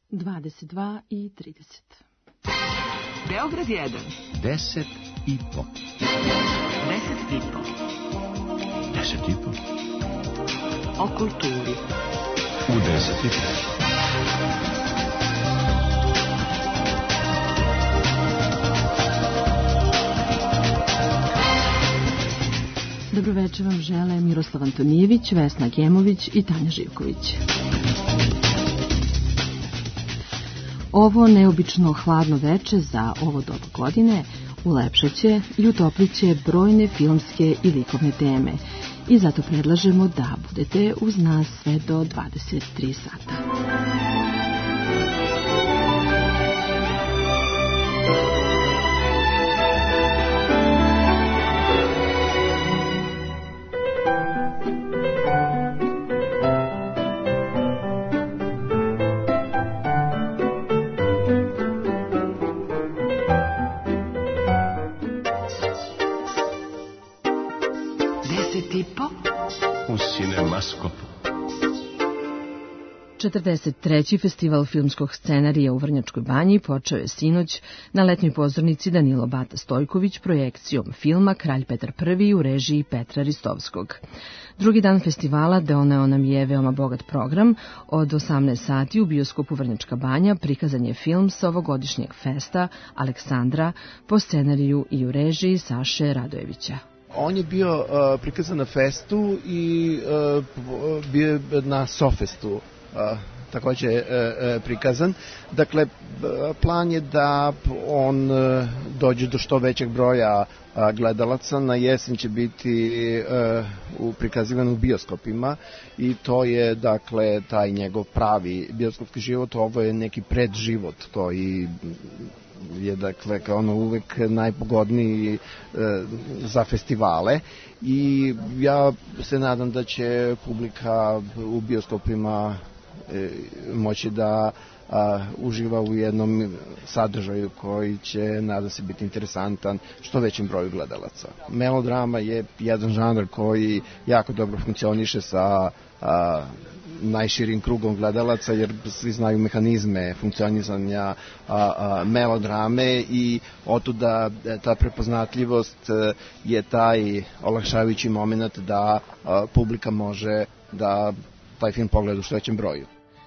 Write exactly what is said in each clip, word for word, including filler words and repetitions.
dvadeset dva i trideset. Beograd jedan. Deset i po. Deset i po. Deset i po. O kulturi. U deset i po. Dobroveče vam žele Miroslav Antonijević, Vesna Gemović i Tanja Živković. Ovo neobično hladno veče za ovo doba godine ulepšaće i utopliće brojne filmske i likovne teme i zato predlažemo da budete uz nas sve do dvadeset tri sata. četrdeset treći festival filmskog scenarija u Vrnjačkoj Banji počeo je sinoć na letnjoj pozornici Danilo Bata Stojković projekcijom filma Kralj Petar Prvi u režiji Petra Ristovskog. Drugi dan festivala doneo nam je veoma bogat program. Od osamnaest sati u bioskopu Vrnjačka Banja prikazan je film sa ovogodišnjeg festa Aleksandra po scenariju i u režiji Saše Radojevića. On je bio uh, prikazan na festu i uh, bio je na Sofestu uh, također uh, uh, prikazan. Dakle, plan je da on uh, dođe do što većeg broja uh, gledalaca. Na jesen će biti uh, u prikazivan u bioskopima i to je, dakle, taj njegov pravi bioskopski život. Ovo je neki predživot koji je, dakle, kao ono uvek najpogodniji e, za festivale i ja se nadam da će publika u bioskopima e, moći da a, uživa u jednom sadržaju koji će, nadam se, biti interesantan što većim broju gledalaca. Melodrama je jedan žanr koji jako dobro funkcioniše sa a, najširim krugom gledalaca, jer svi znaju mehanizme funkcionisanja a, a, melodrame i otuda ta prepoznatljivost je taj olakšavajući moment da a, publika može da taj film pogleda u što većem broju.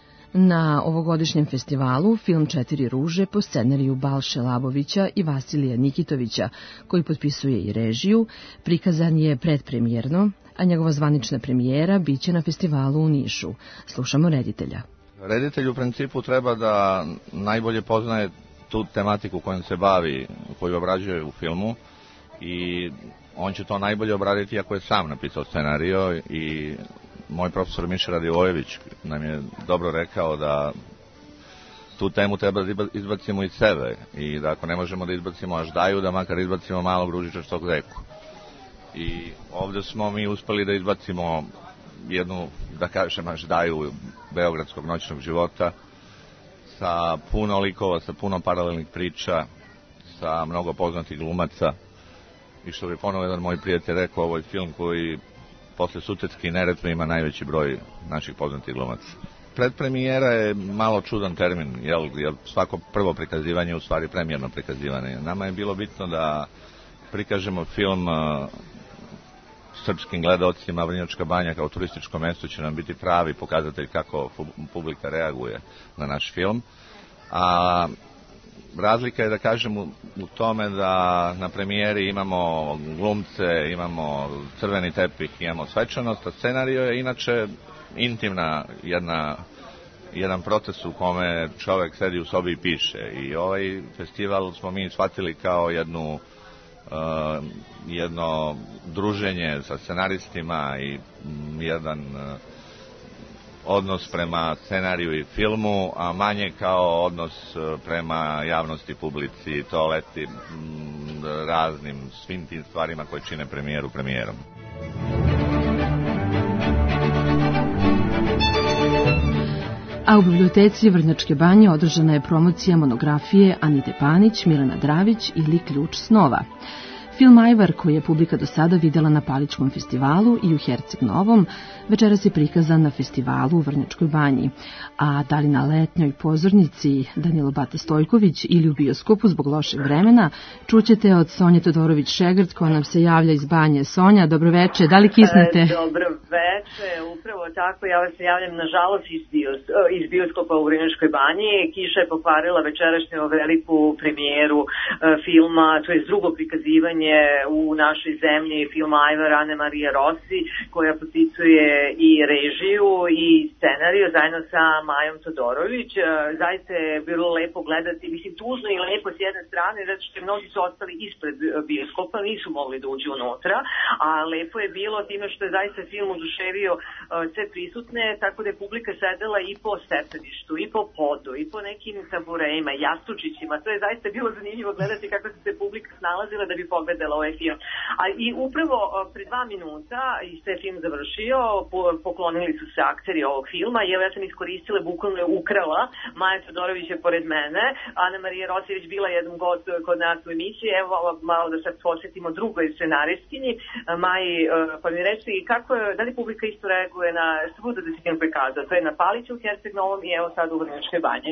Na ovogodišnjem festivalu film Četiri ruže po scenariju Balše Labovića i Vasilija Nikitovića, koji potpisuje i režiju, prikazan je predpremjerno, a njegova zvanična premijera biće na festivalu u Nišu. Slušamo reditelja. Reditelj u principu treba da najbolje poznaje tu tematiku kojom se bavi, koju obrađuje u filmu i on će to najbolje obraditi ako je sam napisao scenario i moj profesor Miša Radivojević nam je dobro rekao da tu temu treba da izbacimo iz sebe i da ako ne možemo da izbacimo Aždaju, da makar izbacimo Malog ružičastog zeku. I ovdje smo mi uspeli da izbacimo jednu, da kažem, Aždaju beogradskog noćnog života sa puno likova, sa puno paralelnih priča, sa mnogo poznatih glumaca i što bi ponovo jedan moj prijatelj rekao, ovo je film koji posle Sutecke i Neretve ima najveći broj naših poznatih glumaca. Predpremijera je malo čudan termin, jel, jer svako prvo prikazivanje je u stvari premijerno prikazivanje. Nama je bilo bitno da prikažemo film uh, srpskim gledaocima. Vrnjačka Banja kao turističko mesto će nam biti pravi pokazatelj kako publika reaguje na naš film. A razlika je, da kažem, u, u tome da na premijeri imamo glumce, imamo crveni tepih, imamo svečanost, a scenario je inače intimna jedna, jedan proces u kome čovjek sedi u sobi i piše. I ovaj festival smo mi shvatili kao jednu, uh, jedno druženje sa scenaristima i um, jedan uh, odnos prema scenariju i filmu, a manje kao odnos prema javnosti, publici, toaleti, raznim, svim tim stvarima koje čine premijeru premijerom. A u biblioteci Vrnjačke Banje održana je promocija monografije Anite Panić, Milana Dravić ili Ključ snova. Film Ajvar, koji je publika do sada videla na Paličkom festivalu i u Herceg Novom, večeras je prikazan na festivalu u Vrnjačkoj Banji. A da li na letnjoj pozornici Danilo Bata Stojković ili u bioskopu zbog lošeg vremena, čućete od Sonje Todorović-Šegrt koja nam se javlja iz Banje. Sonja, dobroveče, da li kisnete? E, dobroveče, upravo tako, ja vas se javljam nažalost iz, bios, iz bioskopa u Vrnjačkoj Banji. Kiša je pokvarila večerašnju veliku premijeru e, filma, to je drugo prikazivanje u našoj zemlji filma Ajvar Ane Marije Rossi, koja potpisuje i režiju i scenariju zajedno sa Majom Todorović. E, zaista je bilo lepo gledati, mislim tužno i lepo s jedne strane, zato što mnogi su ostali ispred bioskopa, nisu mogli da uđu unutra, a lepo je bilo time što je zaista film oduševio uh, sve prisutne, tako da je publika sedela i po stepeništu, i po podu, i po nekim taburejima, jastučićima. To je zaista bilo zanimljivo gledati kako se publika snalazila da bi pogledala ovaj film. A i upravo uh, pre dva minuta i se film završio, po, poklonili su se akteri ovog filma i evo ja sam iskoristila, bukvalno je ukrala, Maja Todorović je pored mene, Ana Marija Rossi je već bila jednom god kod nas u emisiji, evo malo da sad posjetimo drugoj scenaristkinji, Maji, pa mi reći kako je, da li publika isto reaguje na svuda da se film prikazao, to je na Paliću, u Herceg Novom i evo sad u Vrnjačkoj Banji.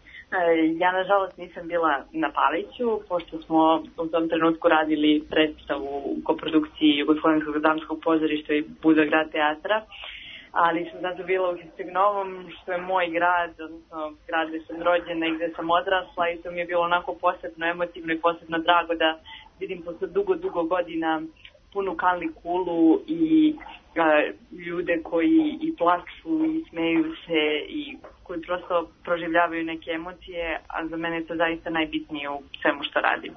Ja nažalost nisam bila na Paliću, pošto smo u tom trenutku radili predstavu u koprodukciji Jugoslovenskog dramskog pozorišta i Budograd teatra, ali sam zato bila u Herceg Novom, što je moj grad, odnosno grad gde sam rođena i gde sam odrasla i to mi je bilo onako posebno emotivno i posebno drago da vidim posle dugo, dugo godina punu Kanli kulu i a, ljude koji i plaču i smeju se i koji prosto proživljavaju neke emocije, a za mene je to zaista najbitnije u svemu što radim.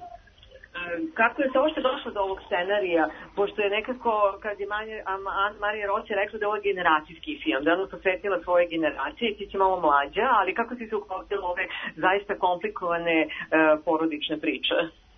Kako je to uopšte došlo do ovog scenarija, pošto je nekako, kad je Ana Marija Rossi rekla da je ovo generacijski film, da je ona posvetila svoje generacije, ti si malo mlađa, ali kako si se uklopila ove zaista komplikovane uh, porodične priče?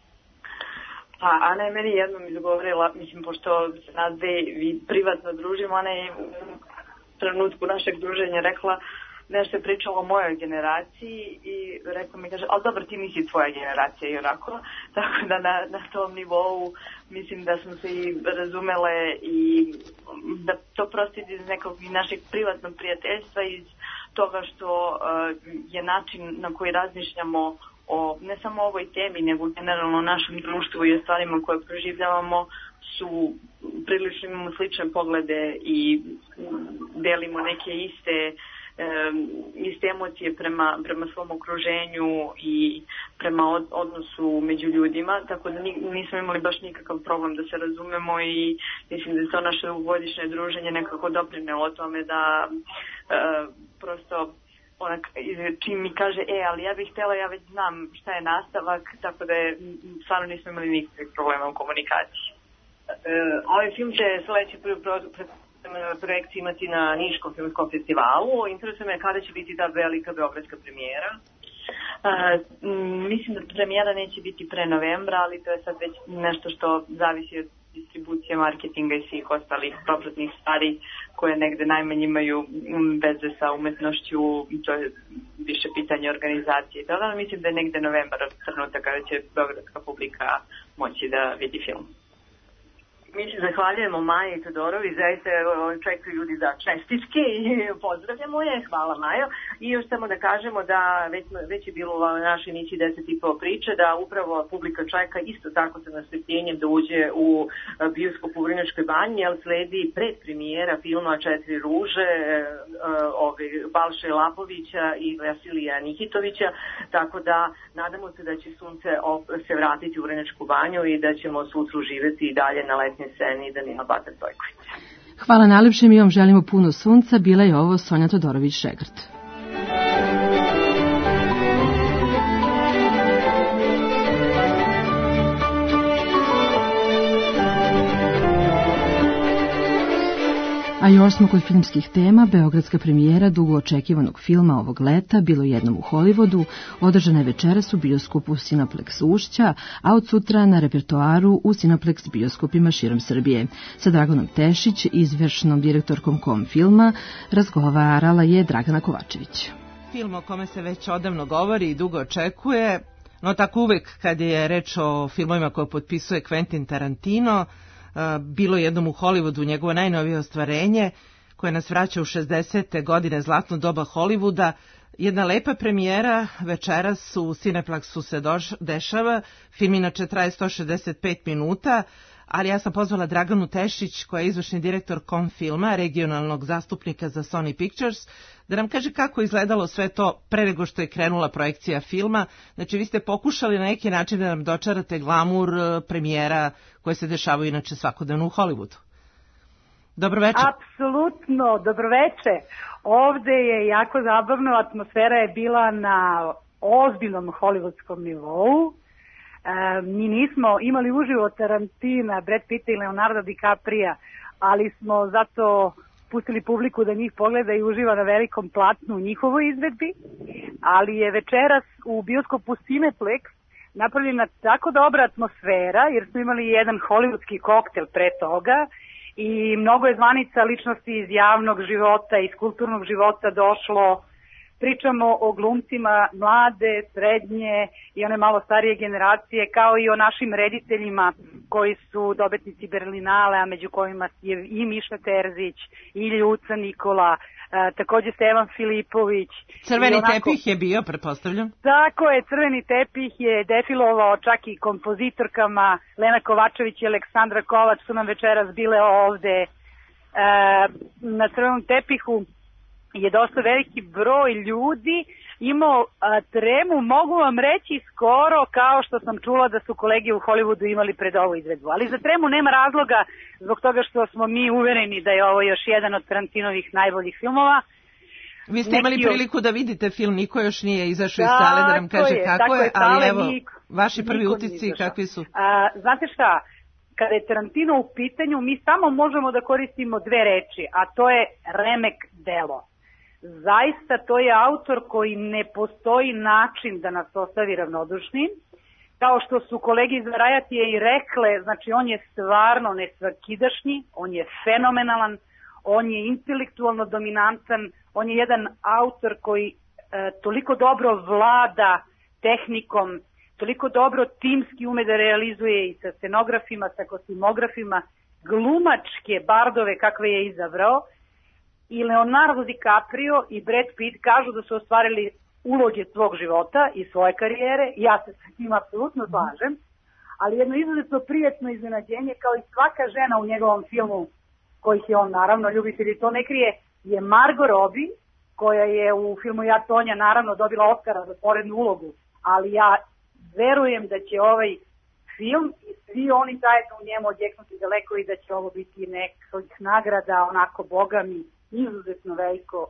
Pa Ana je meni jednom izgovorila, mislim, pošto se nas dve privatno družimo, ona je u trenutku našeg druženja rekla nešto je pričalo o mojoj generaciji i rekla mi, kaže, ali dobro, ti nisi tvoja generacija i onako, tako da na, na tom nivou mislim da smo se i razumele i da to prosto ide iz nekog našeg privatnog prijateljstva, iz toga što uh, je način na koji razmišljamo o ne samo ovoj temi, nego generalno o našem društvu i o stvarima koje proživljavamo su prilično imamo slične poglede i delimo neke iste iste emocije prema, prema svom okruženju i prema od, odnosu među ljudima, tako da nismo imali baš nikakav problem da se razumemo i mislim da je to naše dugogodišnje druženje nekako doprinelo o tome da e, prosto onak, čim mi kaže, e, ali ja bih htjela, ja već znam šta je nastavak, tako da je, stvarno nismo imali nikakvih problema u komunikaciji. E, ovaj film će sledeći prvi projekciju imati na Niškom filmskom festivalu. Interesuje me kada će biti ta velika beogradska premijera. Uh, mislim da premijera neće biti pre novembra, ali to je sad već nešto što zavisi od distribucije, marketinga i svih ostalih propratnih stvari koje negde najmanje imaju veze sa umetnošću, to je više pitanje organizacije. Tada mislim da je negde novembar trenutak kada će beogradska publika moći da vidi film. Mi se zahvaljujemo Maji Todorović, zaista čekaju ljudi za čestitke i pozdravljamo je, hvala Majo. I još samo da kažemo da već, već je bilo u našoj emisiji deset i po priče, da upravo publika čeka isto tako sa nasvetljenjem da uđe u bioskop u Vrnjačkoj Banji, jer sledi predpremijera filma Četiri ruže ove, Balše Lapovića i Vasilija Nikitovića, tako da nadamo se da će sunce se vratiti u Vrnjačku Banju i da ćemo sutra uživati i dalje na letnje sceni Danila Bata Stojkovića. Hvala najlepše, mi vam želimo puno sunca. Bila je ovo Sonja Todorović-Šegrt. A još smo kod filmskih tema. Beogradska premijera dugo očekivanog filma ovog leta Bilo jednom u Hollywoodu održana je večeras u bioskopu Cineplex Ušća, a od sutra na repertoaru u Cineplex bioskopima širom Srbije. Sa Draganom Tešić, izvršnom direktorkom kom filma, razgovarala je Dragana Kovačević. Film o kome se već odavno govori i dugo očekuje, No tako uvek kad je reč o filmovima koje potpisuje Quentin Tarantino, bilo je jednom u Hollywoodu njegovo najnovije ostvarenje koje nas vraća u šezdesete godine, zlatno doba Hollywooda. Jedna lepa premijera večeras u Cineplexu se doš, dešava. Film inače traje sto šezdeset pet minuta, ali ja sam pozvala Draganu Tešić, koja je izvršni direktor Komfilma, regionalnog zastupnika za Sony Pictures, da nam kaže kako je izgledalo sve to pre nego što je krenula projekcija filma. Znači, vi ste pokušali na neki način da nam dočarate glamur premijera koje se dešavaju inače svakodnevno u Hollywoodu. Dobroveče. Apsolutno, dobroveče. Ovde je jako zabavno, atmosfera je bila na ozbiljnom hollywoodskom nivou. E, mi nismo imali uživo Tarantina, Brad Pitta i Leonardo DiCapria, ali smo zato pustili publiku da njih pogleda i uživa na velikom platnu u njihovoj izvedbi, ali je večeras u bioskopu Cineplex napravljena tako dobra atmosfera, jer smo imali jedan hollywoodski koktel pre toga i mnogo je zvanica ličnosti iz javnog života, iz kulturnog života došlo. Pričamo o glumcima mlade, srednje i one malo starije generacije, kao i o našim rediteljima koji su dobitnici Berlinale, a među kojima je i Miša Terzić, i Ljuca Nikola, a, takođe Stevan Filipović. Crveni onako, tepih je bio, pretpostavljam. Tako je, crveni tepih je defilovao čak i kompozitorkama. Lena Kovačević i Aleksandra Kovač su nam večeras bile ovde. A, na crvenom tepihu je dosta veliki broj ljudi imao a, tremu, mogu vam reći skoro kao što sam čula da su kolege u Hollywoodu imali pred ovu izvedbu. Ali za tremu nema razloga zbog toga što smo mi uvereni da je ovo još jedan od Tarantinovih najboljih filmova. Vi ste imali Neki... priliku da vidite film, niko još nije izašao iz sale da nam kaže je, kako je, je ali sale, evo, niko, vaši prvi utisci kakvi su? A, znate šta, kada je Tarantino u pitanju, mi samo možemo da koristimo dve reči, a to je remek delo. Zaista to je autor koji ne postoji način da nas ostavi ravnodušnim. Kao što su kolege iz Varajatije i rekle, znači on je stvarno nesvakidašnji, on je fenomenalan, on je intelektualno dominantan, on je jedan autor koji e, toliko dobro vlada tehnikom, toliko dobro timski ume da realizuje i sa scenografima, sa kostimografima, glumačke bardove kakve je izabrao. I Leonardo DiCaprio i Brad Pitt kažu da su ostvarili uloge svog života i svoje karijere. Ja se s tim apsolutno slažem, ali jedno izuzetno prijatno iznenađenje, kao i svaka žena u njegovom filmu, kojih je on naravno ljubitelj i to ne krije, je Margot Robbie, koja je u filmu Ja Tonja naravno dobila Oscara za porednu ulogu, ali ja verujem da će ovaj film i svi oni zajedno u njemu odjeknuti daleko i da će ovo biti nekih nagrada, onako bogami, izuzetno veliko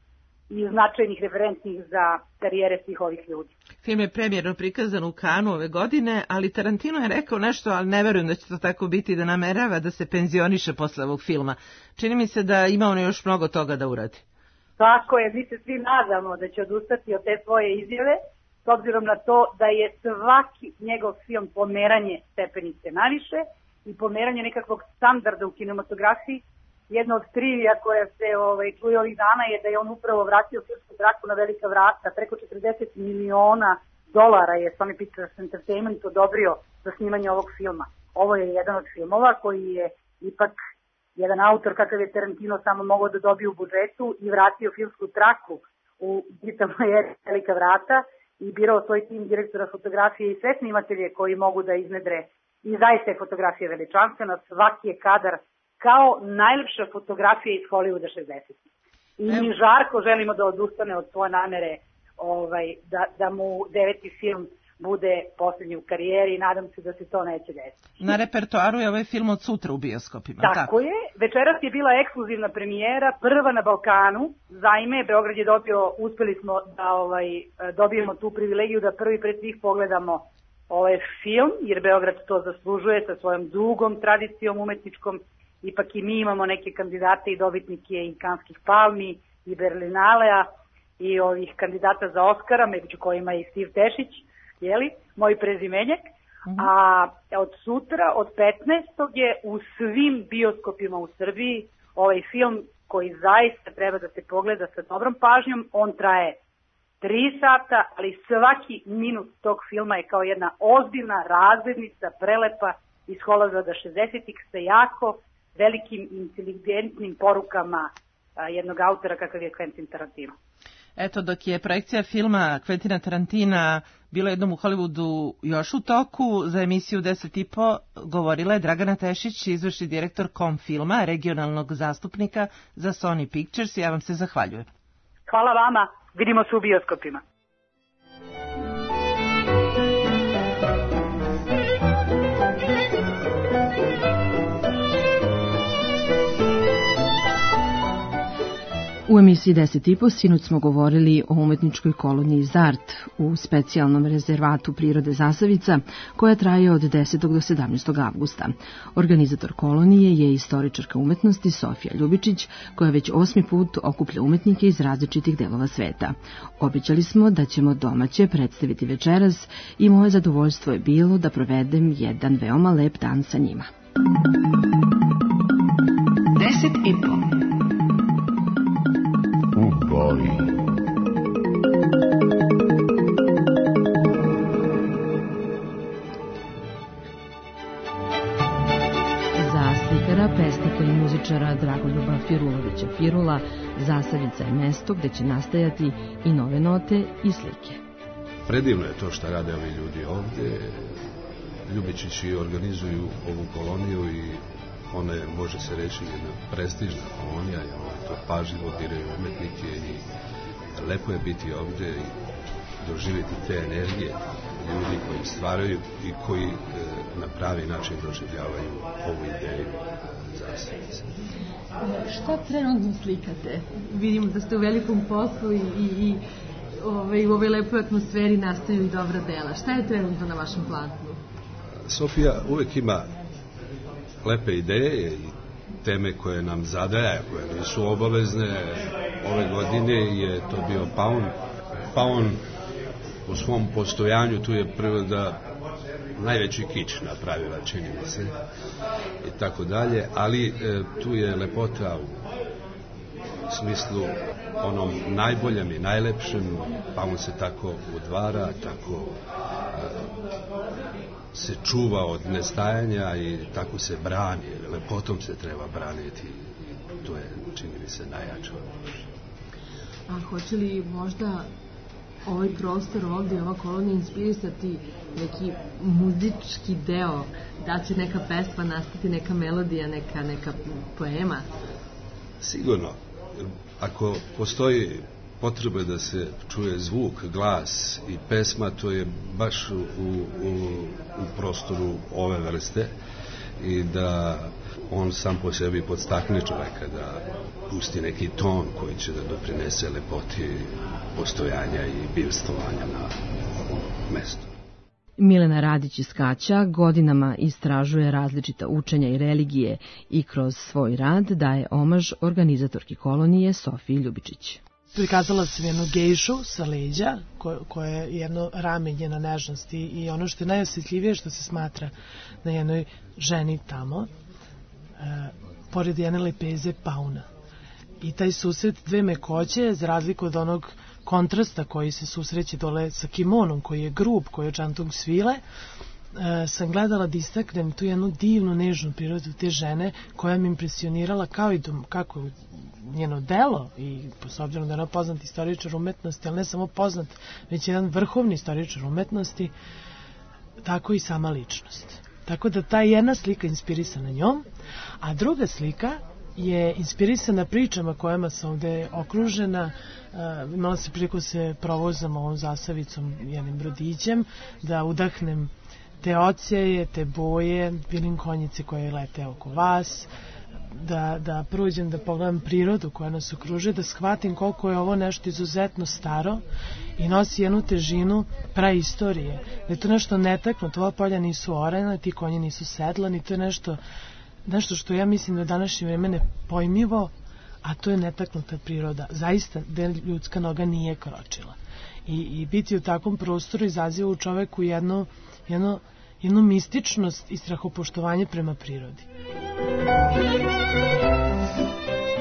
i značajnih referentnih za karijere svih ovih ljudi. Film je premijerno prikazan u Kanu ove godine, ali Tarantino je rekao nešto, ali ne verujem da će to tako biti, da namerava da se penzioniše posle ovog filma. Čini mi se da ima ono još mnogo toga da uradi. Tako je, mi se svi nadamo da će odustati od te svoje izjave, s obzirom na to da je svaki njegov film pomeranje stepenice naviše i pomeranje nekakvog standarda u kinematografiji. Jedna od trivija koja se ovaj, čuje ovih dana je da je on upravo vratio filmsku traku na velika vrata. Preko četrdeset miliona dolara je Sony Pictures Entertainment odobrio za snimanje ovog filma. Ovo je jedan od filmova koji je ipak jedan autor kakav je Tarantino samo mogao da dobije u budžetu i vratio filmsku traku u digitalnoj eri velika vrata i birao svoj tim direktora fotografije i sve snimatelje koji mogu da iznedre. I zaista je fotografija veličanstvena, svaki je kadar kao najlepša fotografija iz Hollywooda šezdesetih. I mi žarko želimo da odustane od svoje namere ovaj, da, da mu deveti film bude posljednji u karijeri i nadam se da se to neće desiti. Na repertoaru je ovaj film od sutra u bioskopima. Tako, tako je. Večeras je bila ekskluzivna premijera, prva na Balkanu. Zaime, Beograd je dobio, uspeli smo da ovaj, dobijemo tu privilegiju da prvi pred svih pogledamo ovaj film, jer Beograd to zaslužuje sa svojom dugom tradicijom umetničkom. Ipak i mi imamo neke kandidate i dobitnike i Kanskih palmi i Berlinalea i ovih kandidata za Oskara, među kojima je i Steve Tešić, jeli, moj prezimenjak. Mm-hmm. A od sutra, od petnaestog je u svim bioskopima u Srbiji ovaj film koji zaista treba da se pogleda sa dobrom pažnjom. On traje tri sata, ali svaki minut tog filma je kao jedna ozbiljna razglednica, prelepa iz Hollywooda šezdesetih sa jako velikim inteligentnim porukama a, jednog autora kakav je Quentin Tarantino. Eto, dok je projekcija filma Quentina Tarantina bila jednom u Hollywoodu još u toku, za emisiju deset i po govorila je Dragana Tešić, izvršni direktor kom filma, regionalnog zastupnika za Sony Pictures. Ja vam se zahvaljujem. Hvala vama, vidimo se u bioskopima. U emisiji deset i po sinoć smo govorili o umetničkoj koloniji Zart u specijalnom rezervatu prirode Zasavica, koja traje od desetog do sedamnaestog avgusta. Organizator kolonije je istoričarka umetnosti Sofija Ljubičić, koja već osmi put okuplja umetnike iz različitih delova sveta. Obećali smo da ćemo domaće predstaviti večeras i moje zadovoljstvo je bilo da provedem jedan veoma lep dan sa njima. Deset i po. Boli. Za slikara, pesnika i muzičara Dragoljuba Firulovića Firula, Zasavica je mesto gde će nastajati i nove note i slike. Predivno je to što rade ovi ljudi ovde. Ljubičići organizuju ovu koloniju i ona je, može se reći, jedna prestižna kolonija, i oni to pažljivo biraju umetnike i lepo je biti ovde i doživjeti te energije ljudi koji stvaraju i koji e, na pravi način doživljavaju ovu ideju Zasavice. Šta trenutno slikate? Vidimo da ste u velikom poslu i, i, i ovaj, u ovoj lepoj atmosferi nastaju i dobra dela. Šta je trenutno na vašem platnu? Sofija uvek ima lepe ideje i teme koje nam zadaje, koje nisu obavezne. Ove godine je to bio Paun. Paun u svom postojanju, tu je priroda najveći kič napravila, čini mi se, i tako dalje, ali e, tu je lepota u smislu onom najboljem i najlepšem. Paun se tako udvara, tako e, se čuva od nestajanja i tako se brani, lepotom se treba braniti i to je, čini mi se, najjače. A hoće li možda ovaj prostor ovdje, ova kolonija inspirisati neki muzički deo, da će neka pesma nastati, neka melodija, neka, neka poema? Sigurno. Ako postoji potrebe da se čuje zvuk, glas i pesma, to je baš u, u, u prostoru ove vrste i da on sam po sebi podstakne čoveka da pusti neki ton koji će da doprinese lepoti postojanja i bivstvovanja na ovom mestu. Milena Radić iz Kaća godinama istražuje različita učenja i religije i kroz svoj rad daje omaž organizatorki kolonije Sofiji Ljubičić. Prikazala sam jednu gejšu sa leđa, ko, koja je jedno rame njena nežnosti i ono što je najosjetljivije što se smatra na jednoj ženi tamo, e, pored jedne lepeze pauna. I taj susret dve mekoće, za razliku od onog kontrasta koji se susreće dole sa kimonom, koji je grub, koji je čantung svile, e, sam gledala da istaknem tu jednu divnu, nežnu prirodu te žene koja mi impresionirala kao i dom, kako njeno delo i s obzirom da je ona poznat istoričar umetnosti, ali ne samo poznat, već jedan vrhovni istoričar umetnosti, tako i sama ličnost. Tako da ta jedna slika inspirisana njom, a druga slika je inspirisana pričama kojima sam ovde okružena. Uh, imala se priliku se provozam ovom Zasavicom jednim brodićem, da udahnem te oceje, te boje, vidim konjice koje lete oko vas, da, da prođem, da pogledam prirodu koja nas okružuje, da shvatim koliko je ovo nešto izuzetno staro i nosi jednu težinu praistorije. Da je to nešto netaknuto, ova polja nisu orena, ti konji nisu sedlani, to je nešto, nešto što ja mislim da je današnje vreme nepojmivo, a to je netaknuta priroda. Zaista, da ljudska noga nije kročila. I, i biti u takvom prostoru izaziva u čoveku jednu, jednu, jednu mističnost i strahopoštovanje prema prirodi.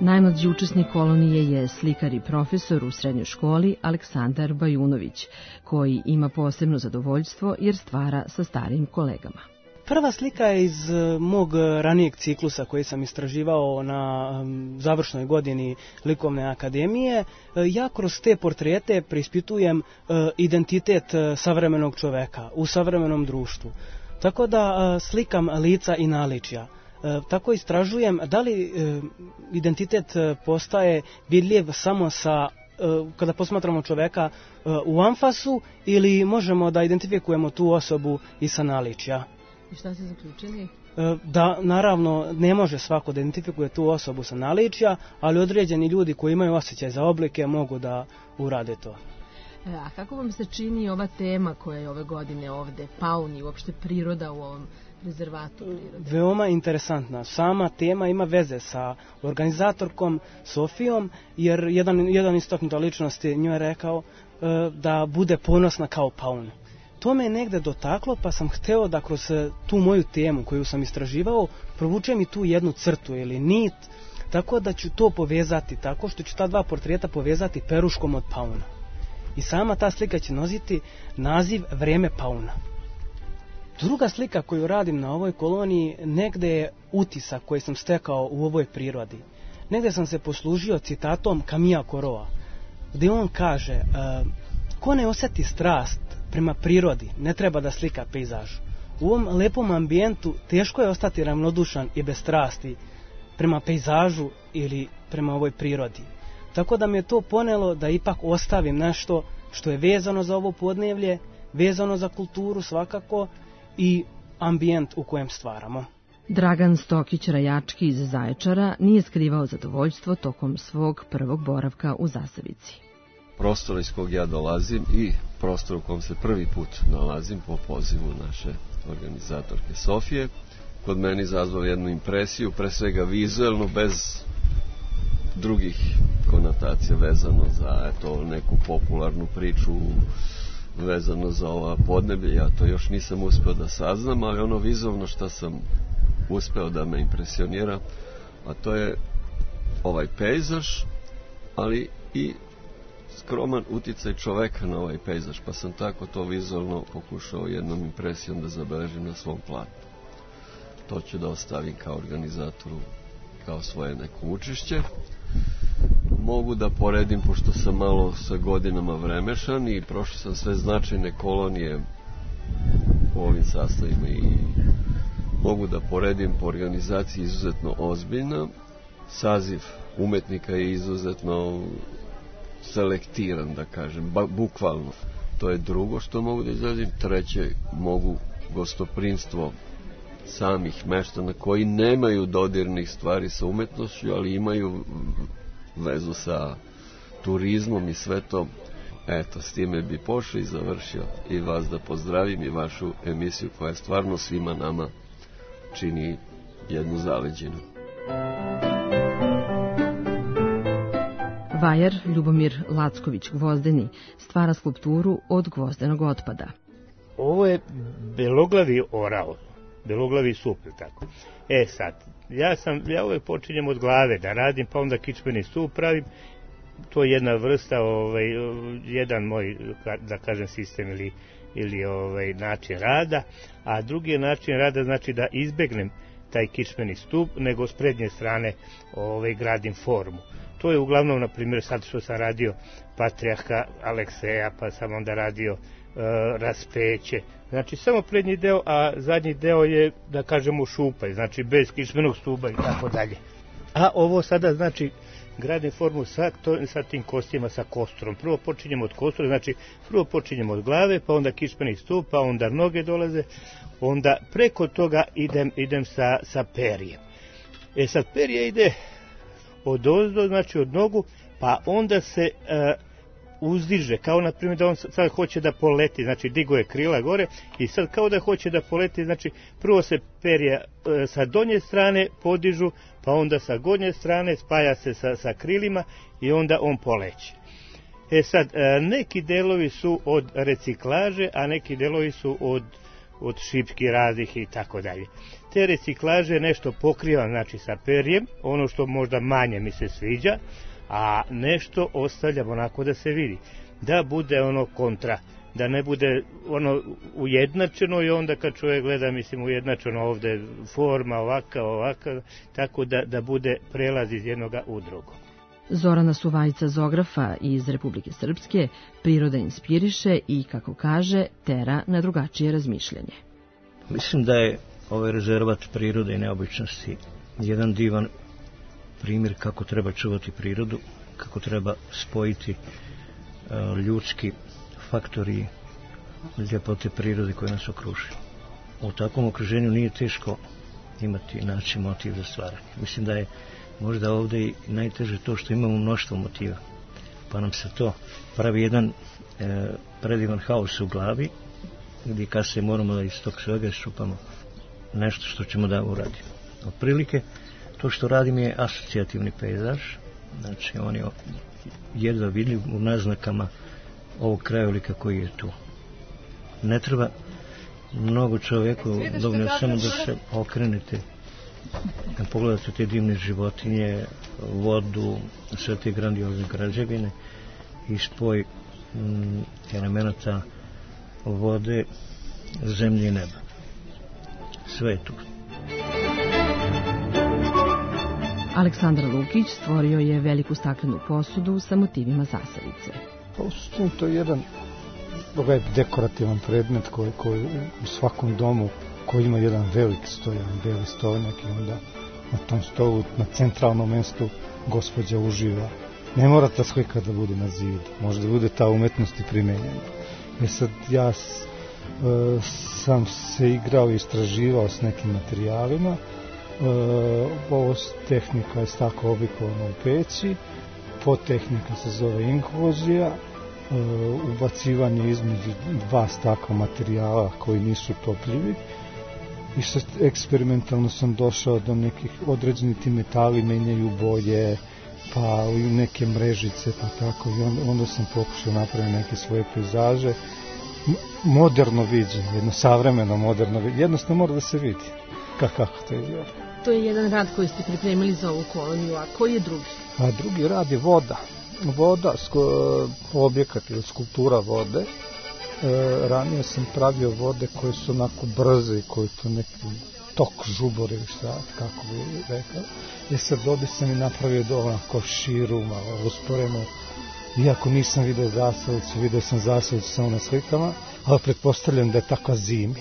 Najmlađi učesnik kolonije je slikar i profesor u srednjoj školi Aleksandar Bajunović, koji ima posebno zadovoljstvo jer stvara sa starijim kolegama. Prva slika je iz mog ranijeg ciklusa koji sam istraživao na završnoj godini Likovne akademije. Ja kroz te portrete preispitujem identitet savremenog čoveka u savremenom društvu. Tako da slikam lica i naličja. Tako istražujem da li identitet postaje vidljiv samo sa, kada posmatramo čoveka u anfasu, ili možemo da identifikujemo tu osobu i sa naličja. I šta ste zaključili? Da, naravno, ne može svako da identifikuje tu osobu sa naličja, ali određeni ljudi koji imaju osjećaj za oblike mogu da urade to. A kako vam se čini ova tema koja je ove godine ovde, pauni, uopšte priroda u ovom rezervatu prirode? Veoma interesantna. Sama tema ima veze sa organizatorkom Sofijom, jer jedan, jedan istaknuta ličnost je njoj rekao da bude ponosna kao paun. To me je negde dotaklo, pa sam hteo da kroz tu moju temu koju sam istraživao provučem i tu jednu crtu ili nit, tako da ću to povezati, tako što ću ta dva portreta povezati peruškom od pauna. I sama ta slika će nositi naziv Vreme pauna. Druga slika koju radim na ovoj koloniji negde je utisak koji sam stekao u ovoj prirodi. Negde sam se poslužio citatom Camilla Corroa, gde on kaže: ko ne osjeti strast prema prirodi, ne treba da slika pejzaž. U ovom lepom ambijentu teško je ostati ravnodušan i bez strasti prema pejzažu ili prema ovoj prirodi. Tako da me je to ponelo da ipak ostavim nešto što je vezano za ovo podnevlje, vezano za kulturu svakako i ambijent u kojem stvaramo. Dragan Stokić-Rajački iz Zaječara nije skrivao zadovoljstvo tokom svog prvog boravka u Zasavici. Prostor iz kog ja dolazim i prostor u kom se prvi put nalazim po pozivu naše organizatorke Sofije, kod meni izazvao jednu impresiju, pre svega vizuelno, bez drugih konotacija vezano za eto, neku popularnu priču, vezano za ova podneblje. Ja to još nisam uspeo da saznam, ali ono vizualno što sam uspeo da me impresionira, a to je ovaj pejzaž, ali i skroman uticaj čoveka na ovaj pejzaž, pa sam tako to vizualno pokušao jednom impresijom da zabeležim na svom platnu. To ću da ostavim kao organizatoru, kao svoje neko učešće. Mogu da poredim, pošto sam malo sa godinama vremešan i prošao sam sve značajne kolonije u ovim sastavima i mogu da poredim po organizaciji izuzetno ozbiljna. Saziv umetnika je izuzetno selektiran, da kažem, ba, bukvalno. To je drugo što mogu da izrazim. Treće, mogu gostoprimstvo samih meštana koji nemaju dodirnih stvari sa umetnošću, ali imaju vezu sa turizmom i sve to. Eto, s time bi pošao i završio i vas da pozdravim i vašu emisiju koja stvarno svima nama čini jednu zaleđinu. Vajar Ljubomir Lacković-Gvozdeni stvara skulpturu od gvozdenog otpada. Ovo je beloglavi orao, beloglavi sup, tako. E sad, ja sam, ja uvek počinjem od glave da radim, pa onda kičmeni stup pravim. To je jedna vrsta, ovaj, jedan moj, da kažem, sistem ili, ili ovaj, način rada, a drugi je način rada, znači da izbegnem taj kičmeni stup, nego s prednje strane ovaj, gradim formu. To je uglavnom, na primjer, sad što sam radio Patrijarha Alekseja, pa sam onda radio e, raspeće. Znači, samo prednji deo, a zadnji deo je, da kažemo, šupaj, znači bez kičmenog stuba i tako dalje. A ovo sada, znači, gradim formu sa, to, sa tim kostima, sa kostrom. Prvo počinjemo od kostora, znači, prvo počinjemo od glave, pa onda kičmeni stup, pa onda noge dolaze, onda preko toga idem, idem sa, sa perijem. E sad, perije ide od ozdo, znači od nogu, pa onda se e, uzdiže, kao na primjer da on sad hoće da poleti, znači digo je krila gore i sad kao da hoće da poleti, znači prvo se perje e, sa donje strane podižu, pa onda sa gornje strane spaja se sa, sa krilima i onda on poleće. E sad, e, neki delovi su od reciklaže, a neki delovi su od od šipki raznih i tako dalje. Te reciklaže nešto pokrivam, znači sa perjem, ono što možda manje mi se sviđa, a nešto ostavljam onako da se vidi. Da bude ono kontra, da ne bude ono ujednačeno i onda kad čovjek gleda, mislim, ujednačeno ovde forma ovaka, ovaka, tako da, da bude prelaz iz jednoga u drugo. Zorana Suvajica, zografa iz Republike Srpske, priroda inspiriše i, kako kaže, tera na drugačije razmišljanje. Mislim da je ovaj rezervat prirode i neobičnosti jedan divan primjer kako treba čuvati prirodu, kako treba spojiti uh, ljudski faktori ljepote prirode koje nas okružuju. U takvom okruženju nije teško imati, naći motiv za stvaranje. Mislim da je možda ovdje i najteže to što imamo mnoštvo motiva, pa nam se to pravi jedan e, predivan haos u glavi, gdje kasnije moramo da iz tog svega iščupamo nešto što ćemo da uradimo. Otprilike, to što radim je asocijativni pejzaž, znači on je jedva vidljiv u naznakama ovog krajolika koji je tu. Ne treba mnogo čovjeku, dovoljno samo da se okrenete, kad pogledate te divne životinje, vodu, sve te grandiozne građevine i spoj mm, elemenata vode, zemlje i neba. Sve je tu. Aleksandar Lukić stvorio je veliku staklenu posudu sa motivima zasadice. Posudno to je jedan ovaj dekorativan predmet koji, koji u svakom domu koji ima jedan velik stojan, beli stolnjak i onda na tom stolu, na centralnom mjestu gospođa uživa. Ne mora ta slika da bude na zidu, može da bude ta umetnost i primenjena. Jer sad ja s, e, sam se igrao i istraživao s nekim materijalima, e, ovo tehnika je staklo oblikovano u peći, podtehnika se zove inkluzija, e, ubacivanje između dva stakla materijala koji nisu topljivi. I sad eksperimentalno sam došao do nekih određenih, ti metali menjaju boje, pa i neke mrežice, pa tako. I onda, onda sam pokušao napraviti neke svoje pejzaže. Moderno viđenje, jedno savremeno moderno viđenje. Jednostavno mora da se vidi kako to izgleda. To je jedan rad koji ste pripremili za ovu koloniju, a koji je drugi? A drugi rad je voda. Voda, sko, objekat ili skulptura vode. E, ranije sam pravio vode koje su onako brze, koji to neki tok žubori, šta, kako bi rekao. I sad ovdje sam i napravio do onako širu, malo usporeno. Iako nisam vidio zasadicu, vidio sam zasadicu samo na slikama, ali pretpostavljam da je takva zimi.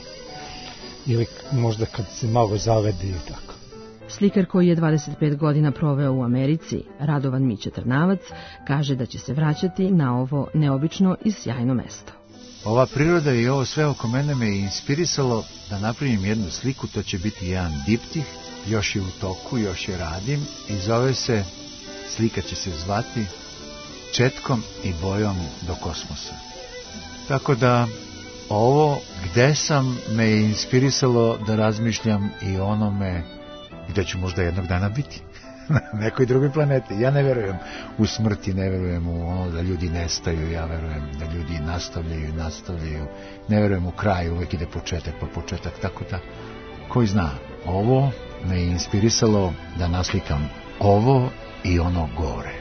Ili možda kad se malo zavedi i tako. Slikar koji je dvadeset pet godina proveo u Americi, Radovan Mića Trnavac, kaže da će se vraćati na ovo neobično i sjajno mesto. Ova priroda i ovo sve oko mene me je inspirisalo da napravim jednu sliku, to će biti jedan diptih, još je u toku, još je radim i zove se, slika će se zvati Četkom i bojom do kosmosa. Tako da ovo gde sam me je inspirisalo da razmišljam i onome gde ću možda jednog dana biti. Na nekoj drugoj planeti. Ja ne verujem u smrti, ne verujem u ono da ljudi nestaju, ja verujem da ljudi nastavljaju i nastavljaju. Ne verujem u kraj, uvek ide početak pa početak, tako da, koji zna, ovo me je inspirisalo da naslikam ovo i ono gore.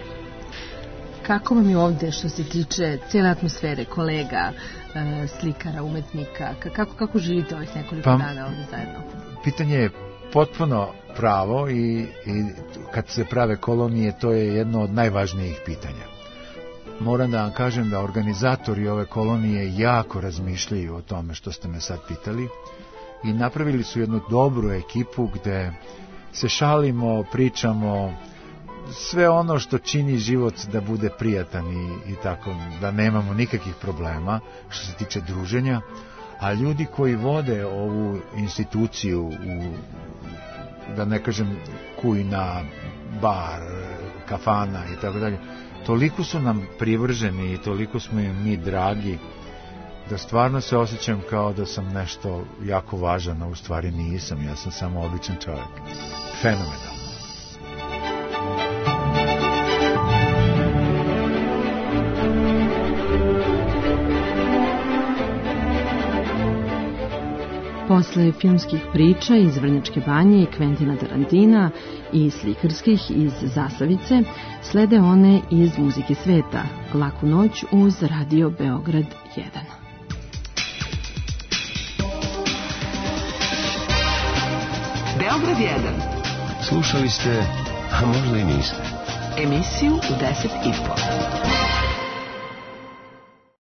Kako vam je ovde što se tiče cijele atmosfere, kolega, slikara, umetnika, kako, kako živite ovih nekoliko pa, dana ovde zajedno? Pitanje je potpuno pravo i, i kad se prave kolonije, to je jedno od najvažnijih pitanja. Moram da vam kažem da organizatori ove kolonije jako razmišljaju o tome što ste me sad pitali i napravili su jednu dobru ekipu gde se šalimo, pričamo, sve ono što čini život da bude prijatan i, i tako, da nemamo nikakvih problema što se tiče druženja, a ljudi koji vode ovu instituciju u, da ne kažem, kujna, bar, kafana i tako dalje, toliko su nam privrženi i toliko smo im mi dragi da stvarno se osjećam kao da sam nešto jako važan, a u stvari nisam, ja sam samo običan čovjek. Fenomenalno. Posle filmskih priča iz Vrnjačke banje i Kventina Tarantina i slikarskih iz Zasavice, slede one iz muzike sveta, Laku noć uz Radio Beograd jedan. Beograd jedan. Slušali ste, a možda i niste. Emisiju u deset i po.